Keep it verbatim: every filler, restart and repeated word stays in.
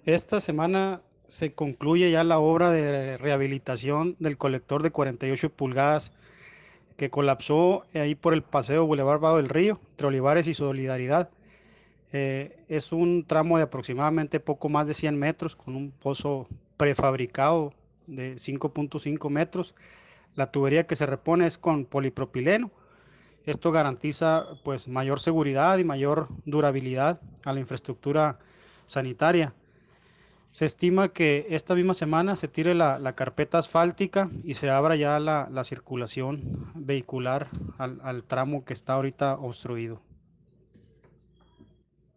Esta semana se concluye ya la obra de rehabilitación del colector de cuarenta y ocho pulgadas que colapsó ahí por el paseo Boulevard Vado del Río, entre Olivares y Solidaridad. Eh, es un tramo de aproximadamente poco más de cien metros con un pozo prefabricado de cinco punto cinco metros. La tubería que se repone es con polipropileno. Esto garantiza pues mayor seguridad y mayor durabilidad a la infraestructura sanitaria. Se estima que esta misma semana se tire la, la carpeta asfáltica y se abra ya la, la circulación vehicular al, al tramo que está ahorita obstruido.